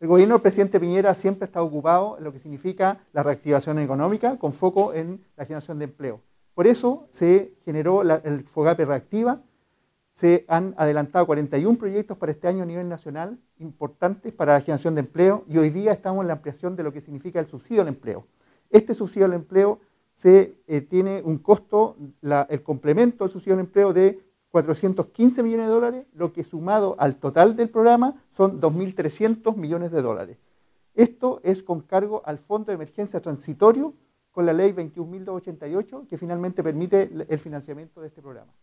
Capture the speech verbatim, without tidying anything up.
El gobierno del presidente Piñera siempre está ocupado en lo que significa la reactivación económica con foco en la generación de empleo. Por eso se generó la, el FOGAPE Reactiva. Se han adelantado cuarenta y uno proyectos para este año a nivel nacional importantes para la generación de empleo y hoy día estamos en la ampliación de lo que significa el subsidio al empleo. Este subsidio al empleo se, eh, tiene un costo, la, el complemento del subsidio al empleo de cuatrocientos quince millones de dólares, lo que sumado al total del programa son dos mil trescientos millones de dólares. Esto es con cargo al Fondo de Emergencia Transitorio con la ley veintiún mil doscientos ochenta y ocho que finalmente permite el financiamiento de este programa.